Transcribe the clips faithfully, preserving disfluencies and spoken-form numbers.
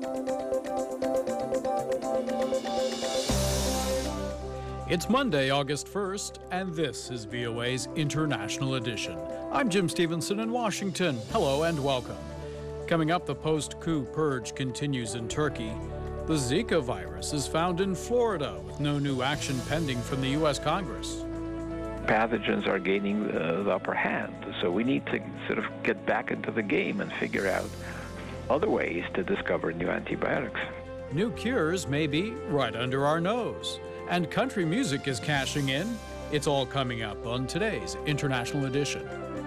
It's Monday, August first, and this is V O A's International Edition. I'm Jim Stevenson in Washington. Hello and welcome. Coming up, the post-coup purge continues in Turkey. The Zika virus is found in Florida with no new action pending from the U S Congress. Pathogens are gaining uh, the upper hand, so we need to sort of get back into the game and figure out other ways to discover new antibiotics. New cures may be right under our nose. And country music is cashing in. It's all coming up on today's International Edition.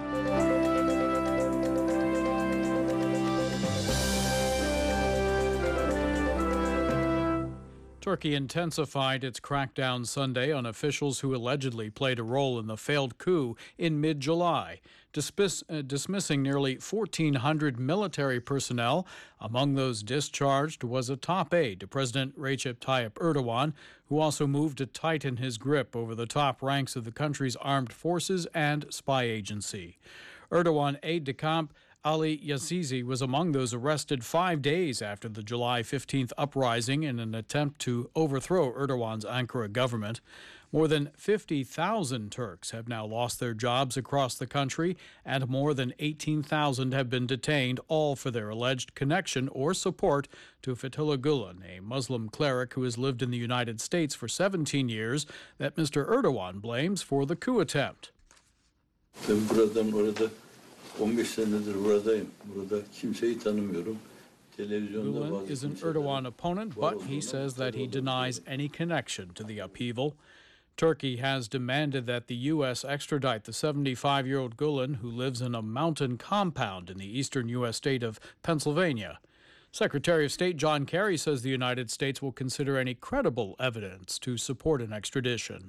Turkey intensified its crackdown Sunday on officials who allegedly played a role in the failed coup in mid-July, dismiss, uh, dismissing nearly fourteen hundred military personnel. Among those discharged was a top aide to President Recep Tayyip Erdogan, who also moved to tighten his grip over the top ranks of the country's armed forces and spy agency. Erdogan aide-de-camp Ali Yazizi was among those arrested five days after the July fifteenth uprising in an attempt to overthrow Erdogan's Ankara government. More than fifty thousand Turks have now lost their jobs across the country, and more than eighteen thousand have been detained, all for their alleged connection or support to Fethullah Gulen, a Muslim cleric who has lived in the United States for seventeen years, that Mister Erdogan blames for the coup attempt. on beş senedir buradayım. Burada kimseyi tanımıyorum. Gulen is an Erdogan opponent, but he says that he denies any connection to the upheaval. Turkey has demanded that the U S extradite the seventy-five-year-old Gulen, who lives in a mountain compound in the eastern U S state of Pennsylvania. Secretary of State John Kerry says the United States will consider any credible evidence to support an extradition.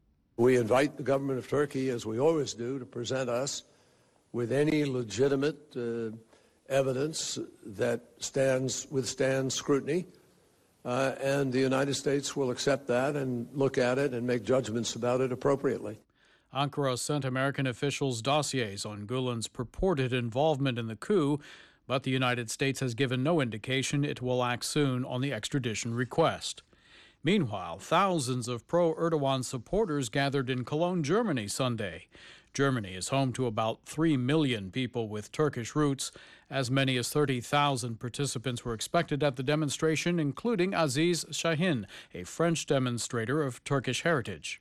We invite the government of Turkey, as we always do, to present us with any legitimate uh, evidence that stands withstands scrutiny, uh, and the United States will accept that and look at it and make judgments about it appropriately. Ankara sent American officials dossiers on Gulen's purported involvement in the coup, but the United States has given no indication it will act soon on the extradition request. Meanwhile, thousands of pro-Erdogan supporters gathered in Cologne, Germany, Sunday. Germany is home to about three million people with Turkish roots. As many as thirty thousand participants were expected at the demonstration, including Aziz Shahin, a French demonstrator of Turkish heritage.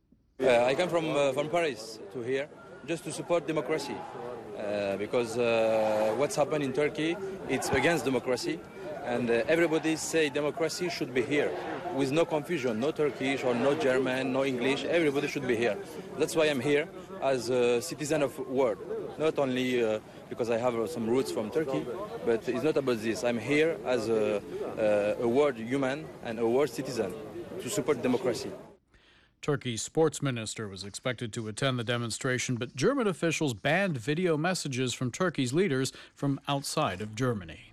Uh, I come from, uh, from Paris to here just to support democracy uh, because uh, what's happened in Turkey, it's against democracy. And uh, everybody say democracy should be here, with no confusion, no Turkish or no German, no English, everybody should be here. That's why I'm here as a citizen of the world, not only uh, because I have uh, some roots from Turkey, but it's not about this. I'm here as a, uh, a world human and a world citizen to support democracy. Turkey's sports minister was expected to attend the demonstration, but German officials banned video messages from Turkey's leaders from outside of Germany.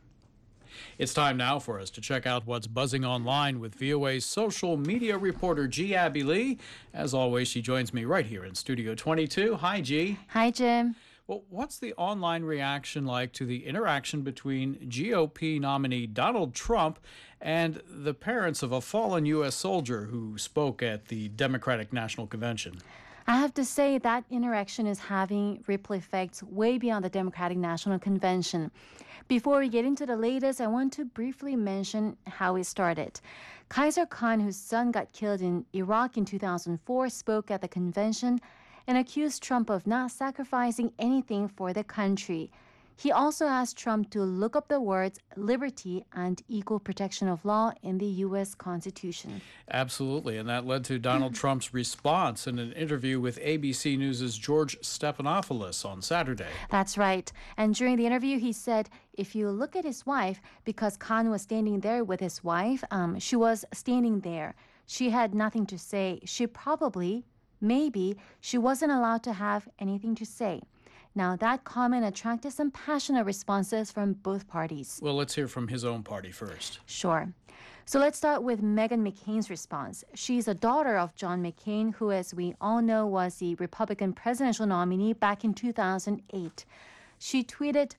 It's time now for us to check out what's buzzing online with V O A's social media reporter, G. Abby Lee. As always, she joins me right here in Studio twenty-two. Hi, G. Hi, Jim. Well, what's the online reaction like to the interaction between G O P nominee Donald Trump and the parents of a fallen U S soldier who spoke at the Democratic National Convention? I have to say that interaction is having ripple effects way beyond the Democratic National Convention. Before we get into the latest, I want to briefly mention how it started. Kaiser Khan, whose son got killed in Iraq in two thousand four, spoke at the convention and accused Trump of not sacrificing anything for the country. He also asked Trump to look up the words liberty and equal protection of law in the U S Constitution. Absolutely, and that led to Donald Trump's response in an interview with A B C News' George Stephanopoulos on Saturday. That's right. And during the interview, he said, if you look at his wife, because Khan was standing there with his wife, um, she was standing there. She had nothing to say. She probably, maybe, she wasn't allowed to have anything to say. Now, that comment attracted some passionate responses from both parties. Well, let's hear from his own party first. Sure. So let's start with Meghan McCain's response. She's a daughter of John McCain, who, as we all know, was the Republican presidential nominee back in two thousand eight. She tweeted,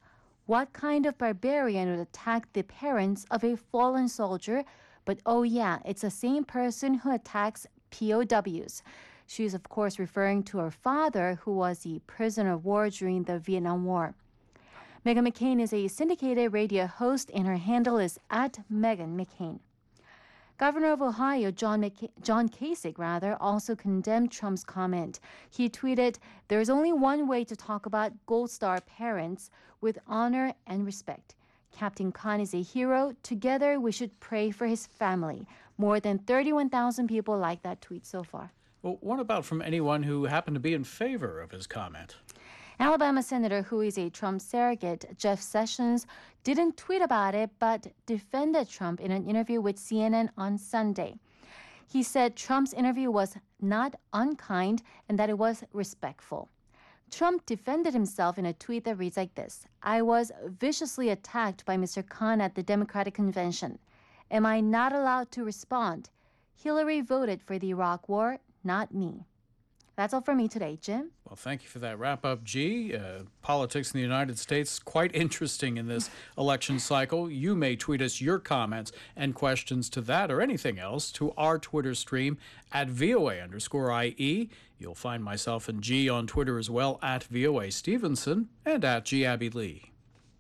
What kind of barbarian would attack the parents of a fallen soldier? But oh yeah, it's the same person who attacks P O Ws. She's of course referring to her father, who was a prisoner of war during the Vietnam War. Meghan McCain is a syndicated radio host, and her handle is at Meghan McCain. Governor of Ohio, John, McC- John Kasich, rather, also condemned Trump's comment. He tweeted, "There's only one way to talk about Gold Star parents, with honor and respect. Captain Khan is a hero. Together, we should pray for his family." More than thirty-one thousand people like that tweet so far. Well, what about from anyone who happened to be in favor of his comment? Alabama Senator, who is a Trump surrogate, Jeff Sessions, didn't tweet about it, but defended Trump in an interview with C N N on Sunday. He said Trump's interview was not unkind and that it was respectful. Trump defended himself in a tweet that reads like this: "I was viciously attacked by Mister Khan at the Democratic Convention. Am I not allowed to respond? Hillary voted for the Iraq War, not me." That's all for me today, Jim. Well, thank you for that wrap-up, G. Uh, politics in the United States, quite interesting in this election cycle. You may tweet us your comments and questions to that or anything else to our Twitter stream at VOA underscore IE. You'll find myself and G on Twitter as well, at VOA Stevenson and at G Abby Lee.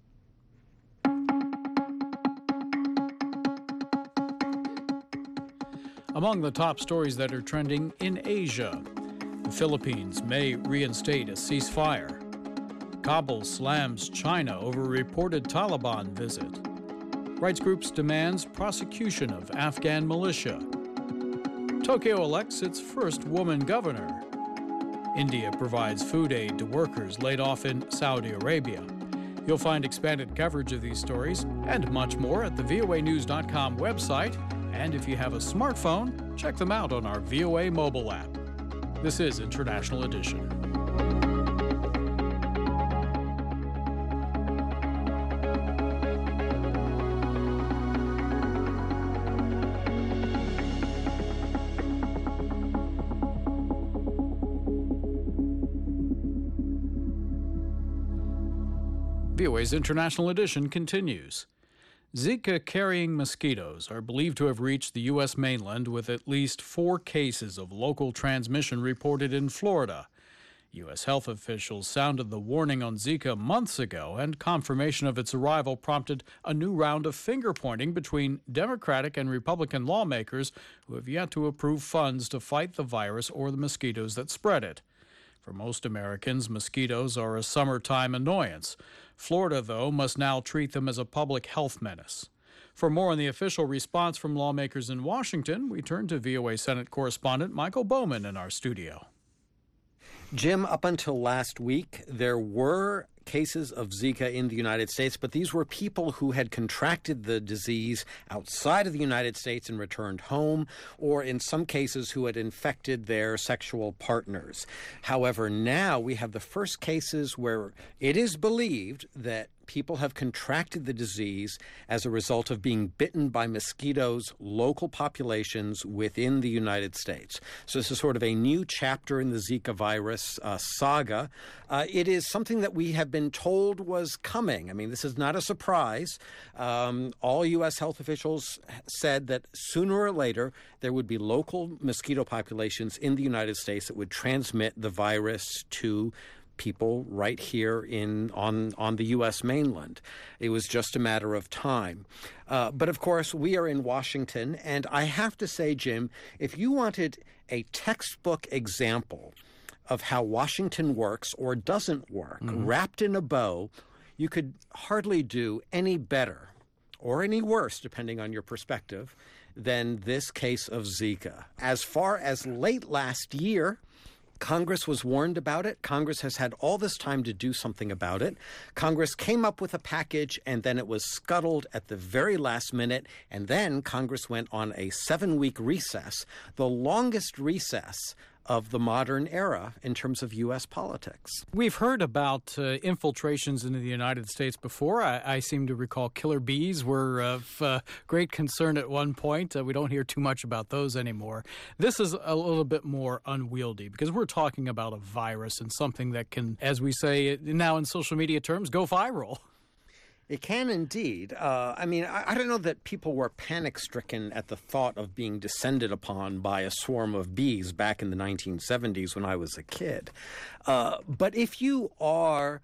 Among the top stories that are trending in Asia: the Philippines may reinstate a ceasefire. Kabul slams China over reported Taliban visit. Rights groups demands prosecution of Afghan militia. Tokyo elects its first woman governor. India provides food aid to workers laid off in Saudi Arabia. You'll find expanded coverage of these stories and much more at the V O A news dot com website. And if you have a smartphone, check them out on our V O A mobile app. This is International Edition. V O A's International Edition continues. Zika-carrying mosquitoes are believed to have reached the U S mainland, with at least four cases of local transmission reported in Florida. U S health officials sounded the warning on Zika months ago, and confirmation of its arrival prompted a new round of finger-pointing between Democratic and Republican lawmakers who have yet to approve funds to fight the virus or the mosquitoes that spread it. For most Americans, mosquitoes are a summertime annoyance. Florida, though, must now treat them as a public health menace. For more on the official response from lawmakers in Washington, we turn to V O A Senate correspondent Michael Bowman in our studio. Jim, up until last week, there were cases of Zika in the United States, but these were people who had contracted the disease outside of the United States and returned home, or in some cases who had infected their sexual partners. However, now we have the first cases where it is believed that people have contracted the disease as a result of being bitten by mosquitoes, local populations within the United States. So this is sort of a new chapter in the Zika virus uh, saga. Uh, it is something that we have been told was coming. I mean, this is not a surprise. Um, all U S health officials said that sooner or later there would be local mosquito populations in the United States that would transmit the virus to people right here in on on the U S mainland. It was just a matter of time. Uh, but of course, we are in Washington, and I have to say, Jim, if you wanted a textbook example of how Washington works or doesn't work, mm-hmm. wrapped in a bow, you could hardly do any better or any worse, depending on your perspective, than this case of Zika. As far as late last year, Congress was warned about it. Congress has had all this time to do something about it. Congress came up with a package, and then it was scuttled at the very last minute. And then Congress went on a seven-week recess, the longest recess of the modern era in terms of U S politics. We've heard about uh, infiltrations into the United States before. I, I seem to recall killer bees were of uh, great concern at one point. Uh, we don't hear too much about those anymore. This is a little bit more unwieldy because we're talking about a virus and something that can, as we say now in social media terms, go viral. It can indeed. Uh, I mean, I, I don't know that people were panic-stricken at the thought of being descended upon by a swarm of bees back in the nineteen seventies when I was a kid. Uh, but if you are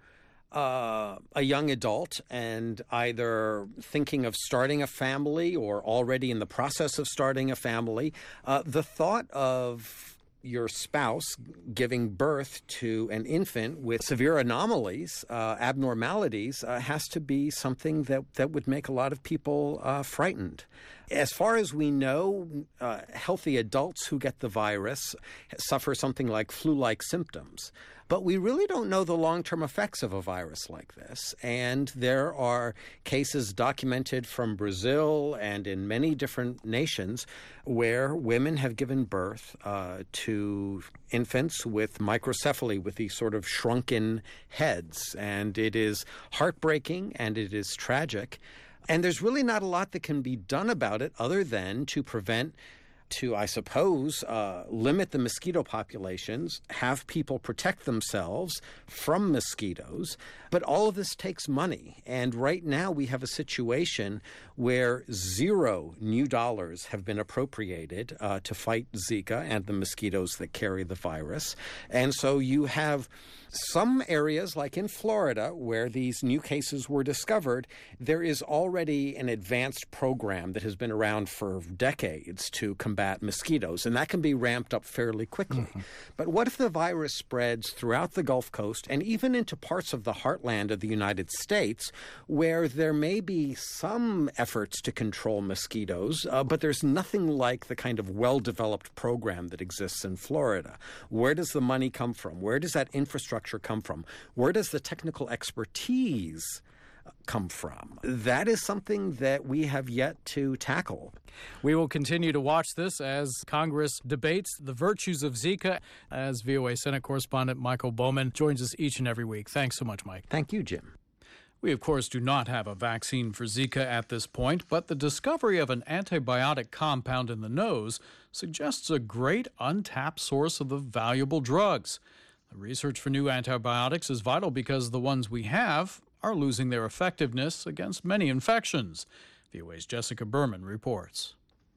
uh, a young adult and either thinking of starting a family or already in the process of starting a family, uh, the thought of your spouse giving birth to an infant with severe anomalies, uh, abnormalities, uh, has to be something that, that would make a lot of people uh, frightened. As far as we know, uh, healthy adults who get the virus suffer something like flu-like symptoms. But we really don't know the long-term effects of a virus like this. And there are cases documented from Brazil and in many different nations where women have given birth uh, to infants with microcephaly, with these sort of shrunken heads. And it is heartbreaking and it is tragic. And there's really not a lot that can be done about it other than to prevent to, I suppose, uh, limit the mosquito populations, have people protect themselves from mosquitoes. But all of this takes money. And right now we have a situation where zero new dollars have been appropriated uh, to fight Zika and the mosquitoes that carry the virus. And so you have some areas, like in Florida, where these new cases were discovered, there is already an advanced program that has been around for decades to combat mosquitoes, and that can be ramped up fairly quickly. Mm-hmm. But what if the virus spreads throughout the Gulf Coast and even into parts of the heartland of the United States, where there may be some efforts to control mosquitoes, uh, but there's nothing like the kind of well-developed program that exists in Florida? Where does the money come from? Where does that infrastructure come from? Where does the technical expertise come from? That is something that we have yet to tackle. We will continue to watch this as Congress debates the virtues of Zika, as V O A Senate correspondent Michael Bowman joins us each and every week. Thanks so much, Mike. Thank you, Jim. We, of course, do not have a vaccine for Zika at this point, but the discovery of an antibiotic compound in the nose suggests a great untapped source of the valuable drugs. The research for new antibiotics is vital because the ones we have are losing their effectiveness against many infections. V O A's Jessica Berman reports.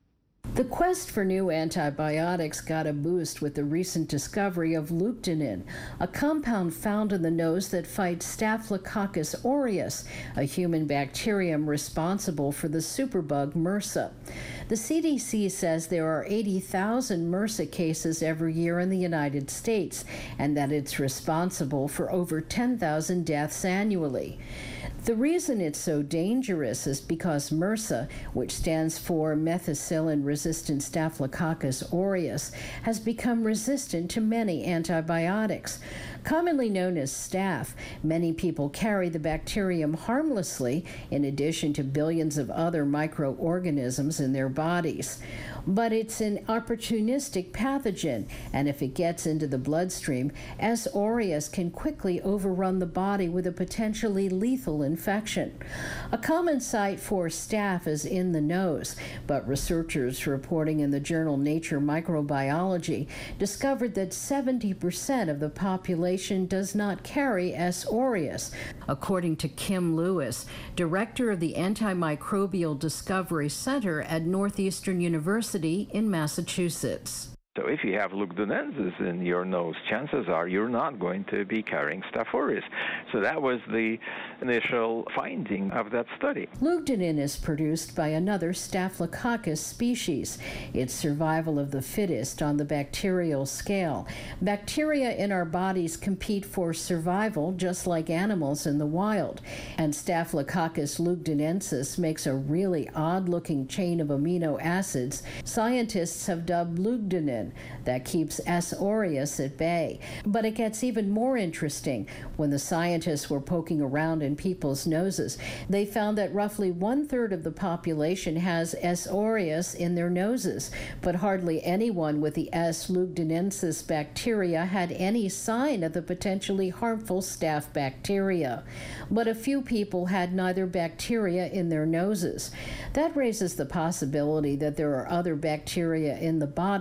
The quest for new antibiotics got a boost with the recent discovery of lugdanin, a compound found in the nose that fights Staphylococcus aureus, a human bacterium responsible for the superbug MRSA. The C D C says there are eighty thousand MRSA cases every year in the United States, and that it's responsible for over ten thousand deaths annually. The reason it's so dangerous is because MRSA, which stands for methicillin-resistant Staphylococcus aureus, has become resistant to many antibiotics. Commonly known as staph, many people carry the bacterium harmlessly, in addition to billions of other microorganisms in their bodies. But it's an opportunistic pathogen, and if it gets into the bloodstream, S. aureus can quickly overrun the body with a potentially lethal infection. A common site for staph is in the nose, but researchers reporting in the journal Nature Microbiology discovered that seventy percent of the population does not carry S. aureus, according to Kim Lewis, director of the Antimicrobial Discovery Center at Northeastern University in Massachusetts. So if you have lugdunensis in your nose, chances are you're not going to be carrying Staph aureus. So that was the initial finding of that study. Lugdanin is produced by another Staphylococcus species. It's survival of the fittest on the bacterial scale. Bacteria in our bodies compete for survival just like animals in the wild. And Staphylococcus lugdunensis makes a really odd-looking chain of amino acids scientists have dubbed lugdanin. That keeps S. aureus at bay. But it gets even more interesting. When the scientists were poking around in people's noses, they found that roughly one-third of the population has S. aureus in their noses, but hardly anyone with the S. lugdunensis bacteria had any sign of the potentially harmful staph bacteria. But a few people had neither bacteria in their noses. That raises the possibility that there are other bacteria in the body that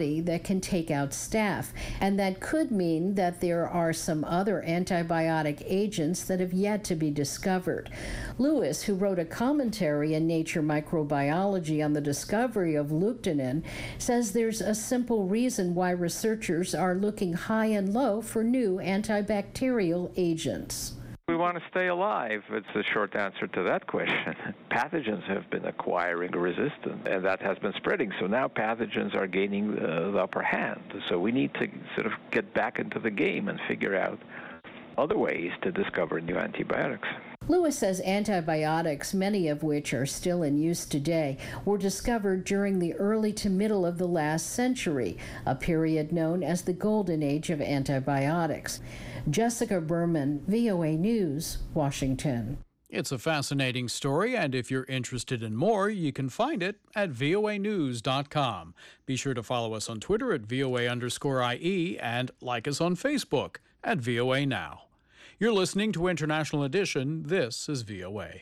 can take out staph, and that could mean that there are some other antibiotic agents that have yet to be discovered. Lewis, who wrote a commentary in Nature Microbiology on the discovery of luptinin, says there's a simple reason why researchers are looking high and low for new antibacterial agents. We want to stay alive. It's the short answer to that question. Pathogens have been acquiring resistance, and that has been spreading. So now pathogens are gaining uh, the upper hand. So we need to sort of get back into the game and figure out other ways to discover new antibiotics. Lewis says antibiotics, many of which are still in use today, were discovered during the early to middle of the last century, a period known as the Golden Age of antibiotics. Jessica Berman, V O A News, Washington. It's a fascinating story, and if you're interested in more, you can find it at V O A news dot com. Be sure to follow us on Twitter at V O A underscore I E and like us on Facebook at V O A Now. You're listening to International Edition. This is V O A.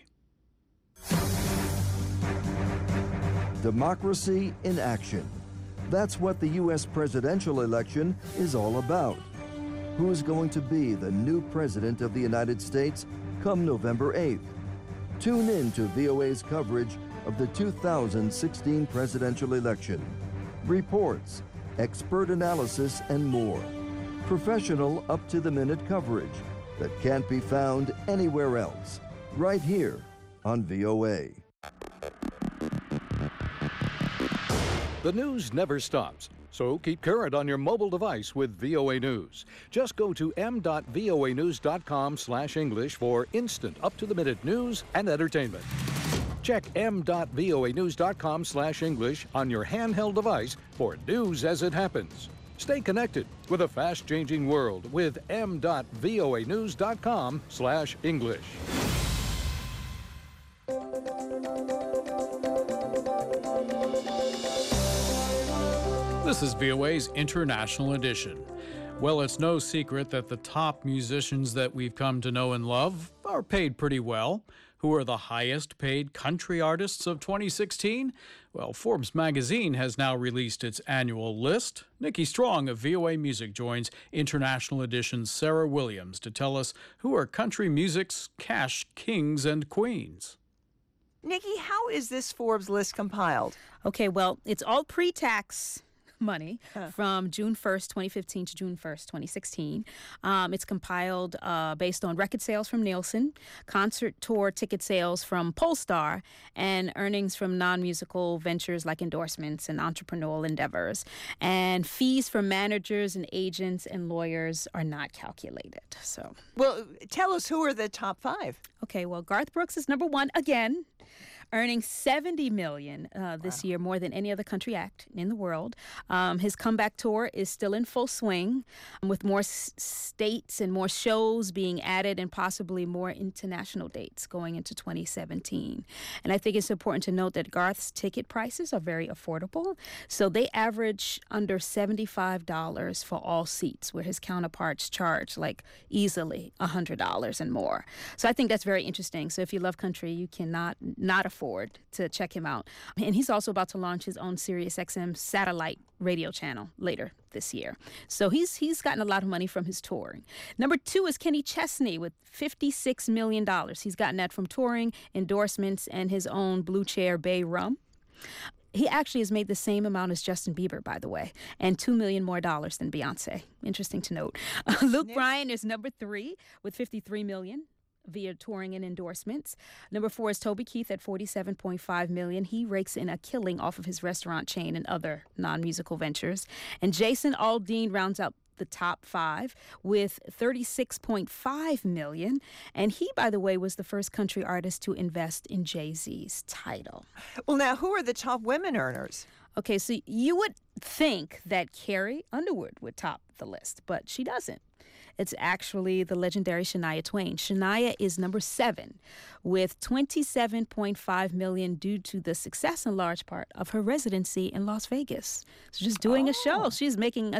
Democracy in action. That's what the U S presidential election is all about. Who's going to be the new president of the United States come November eighth? Tune in to V O A's coverage of the two thousand sixteen presidential election. Reports, expert analysis, and more. Professional, up-to-the-minute coverage that can't be found anywhere else. Right here on V O A. The news never stops, so keep current on your mobile device with V O A News. Just go to m dot v o a news dot com slash English for instant up-to-the-minute news and entertainment. Check m dot v o a news dot com slash English on your handheld device for news as it happens. Stay connected with a fast-changing world with m dot v o a news dot com slash English. This is V O A's International Edition. Well, it's no secret that the top musicians that we've come to know and love are paid pretty well. Who are the highest paid country artists of twenty sixteen? Well, Forbes magazine has now released its annual list. Nikki Strong of V O A Music joins International Edition's Sarah Williams to tell us who are country music's cash kings and queens. Nikki, how is this Forbes list compiled? Okay, well, it's all pre-tax money huh. from June first, twenty fifteen to June first, twenty sixteen. Um, it's compiled uh, based on record sales from Nielsen, concert tour ticket sales from Pollstar, and earnings from non-musical ventures like endorsements and entrepreneurial endeavors. And fees for managers and agents and lawyers are not calculated. So, well, tell us, who are the top five? Okay, well, Garth Brooks is number one again, earning seventy million dollars uh, this wow. year, more than any other country act in the world. Um, his comeback tour is still in full swing, with more s- states and more shows being added and possibly more international dates going into twenty seventeen. And I think it's important to note that Garth's ticket prices are very affordable. So they average under seventy-five dollars for all seats, where his counterparts charge like easily one hundred dollars and more. So I think that's very interesting. So if you love country, you cannot not afford Afford to check him out. And he's also about to launch his own Sirius X M satellite radio channel later this year. So he's he's gotten a lot of money from his touring. Number two is Kenny Chesney with fifty-six million dollars. He's gotten that from touring, endorsements, and his own Blue Chair Bay rum. He actually has made the same amount as Justin Bieber, by the way, and two million dollars more dollars than Beyonce. Interesting to note. Uh, Luke Bryan is number three with fifty-three million dollars. Via touring and endorsements. Number four is Toby Keith at forty-seven point five million dollars. He rakes in a killing off of his restaurant chain and other non-musical ventures. And Jason Aldean rounds out the top five with thirty-six point five million dollars. And he, by the way, was the first country artist to invest in Jay-Z's Tidal. Well, now, who are the top women earners? Okay, so you would think that Carrie Underwood would top the list, but she doesn't. It's actually the legendary Shania Twain. Shania is number seven with twenty-seven point five million dollars due to the success in large part of her residency in Las Vegas. So just doing oh. a show. She's making a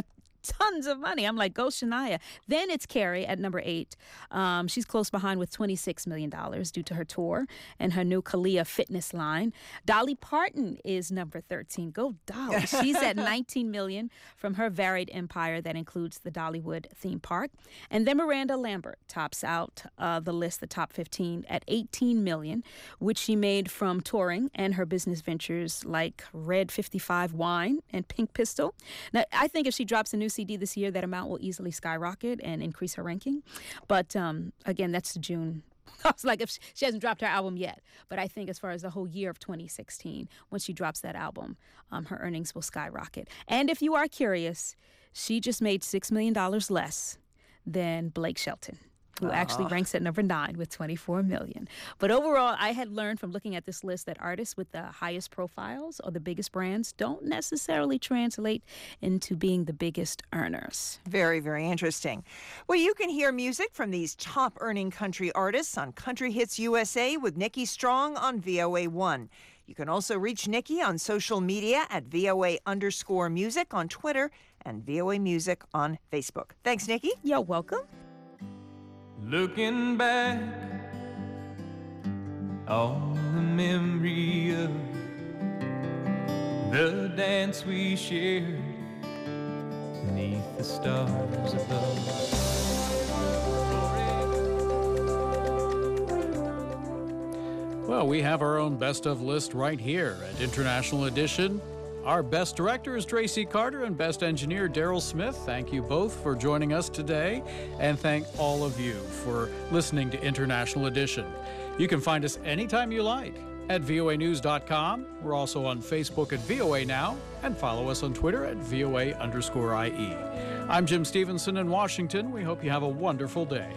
tons of money. I'm like, go Shania. Then it's Carrie at number eight. Um, she's close behind with twenty-six million dollars due to her tour and her new Kalia fitness line. Dolly Parton is number thirteen. Go Dolly. She's at nineteen million dollars from her varied empire that includes the Dollywood theme park. And then Miranda Lambert tops out uh, the list, the top fifteen, at eighteen million dollars, which she made from touring and her business ventures like Red fifty-five Wine and Pink Pistol. Now, I think if she drops a new C D this year, that amount will easily skyrocket and increase her ranking. But um, again, that's June. I was like, if she hasn't dropped her album yet. But I think as far as the whole year of twenty sixteen, once she drops that album, um, her earnings will skyrocket. And if you are curious, she just made six million dollars less than Blake Shelton, who actually ranks at number nine with twenty-four million dollars. But overall, I had learned from looking at this list that artists with the highest profiles or the biggest brands don't necessarily translate into being the biggest earners. Very, very interesting. Well, you can hear music from these top-earning country artists on Country Hits U S A with Nikki Strong on V O A one. You can also reach Nikki on social media at V O A underscore music on Twitter and V O A Music on Facebook. Thanks, Nikki. You're welcome. Looking back on the memory of the dance we shared beneath the stars above. Well, we have our own best of list right here at International Edition. Our best director is Tracy Carter and best engineer Daryl Smith. Thank you both for joining us today, and thank all of you for listening to International Edition. You can find us anytime you like at V O A news dot com. We're also on Facebook at V O A Now, and follow us on Twitter at V O A underscore I E. I'm Jim Stevenson in Washington. We hope you have a wonderful day.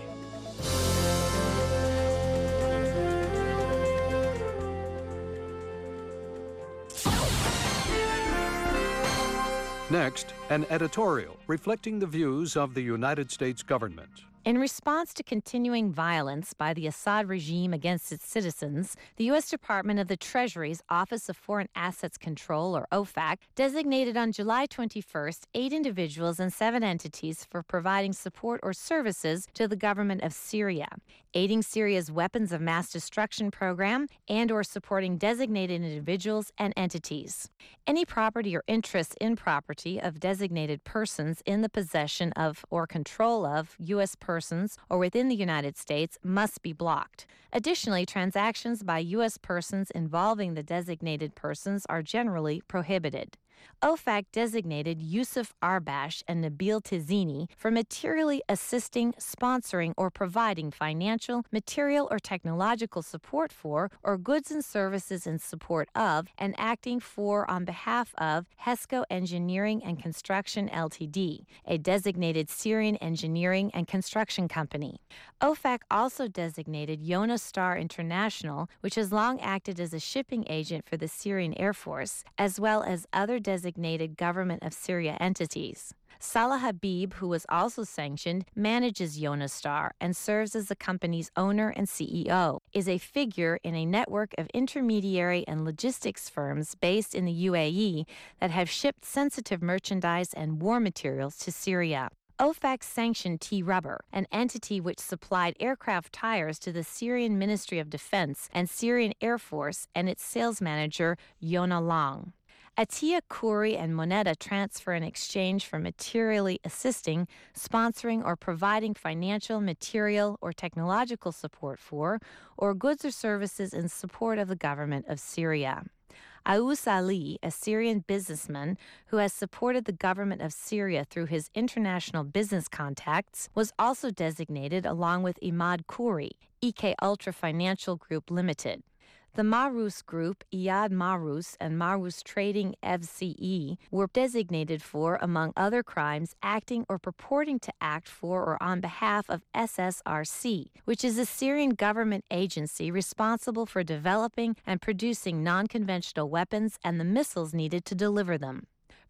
Next, an editorial reflecting the views of the United States government. In response to continuing violence by the Assad regime against its citizens, the U S Department of the Treasury's Office of Foreign Assets Control, or O F A C, designated on July twenty-first eight individuals and seven entities for providing support or services to the government of Syria, aiding Syria's weapons of mass destruction program, and or supporting designated individuals and entities. Any property or interest in property of designated persons in the possession of or control of U S persons or within the United States must be blocked. Additionally, transactions by U S persons involving the designated persons are generally prohibited. O F A C designated Yusuf Arbash and Nabil Tizini for materially assisting, sponsoring, or providing financial, material, or technological support for, or goods and services in support of, and acting for on behalf of HESCO Engineering and Construction Limited, a designated Syrian engineering and construction company. O F A C also designated Yona Star International, which has long acted as a shipping agent for the Syrian Air Force, as well as other designated Government of Syria entities. Salah Habib, who was also sanctioned, manages Yona Star and serves as the company's owner and C E O, is a figure in a network of intermediary and logistics firms based in the U A E that have shipped sensitive merchandise and war materials to Syria. O F A C sanctioned T-Rubber, an entity which supplied aircraft tires to the Syrian Ministry of Defense and Syrian Air Force, and its sales manager, Yona Long. Atia Khoury and Moneta transfer in exchange for materially assisting, sponsoring, or providing financial, material, or technological support for, or goods or services in support of the government of Syria. Aus Ali, a Syrian businessman who has supported the government of Syria through his international business contacts, was also designated along with Imad Khoury, E K Ultra Financial Group Limited. The Marus Group, Iyad Marus, and Marus Trading F C E were designated for, among other crimes, acting or purporting to act for or on behalf of S S R C, which is a Syrian government agency responsible for developing and producing non-conventional weapons and the missiles needed to deliver them.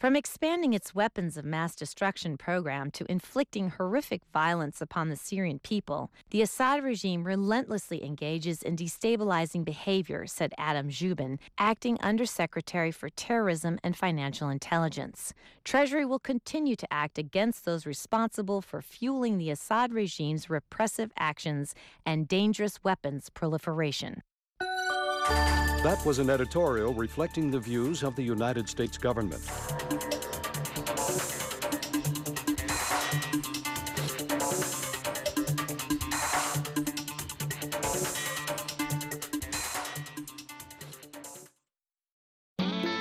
From expanding its weapons of mass destruction program to inflicting horrific violence upon the Syrian people, the Assad regime relentlessly engages in destabilizing behavior, said Adam Zubin, acting Undersecretary for Terrorism and Financial Intelligence. Treasury will continue to act against those responsible for fueling the Assad regime's repressive actions and dangerous weapons proliferation. That was an editorial reflecting the views of the United States government.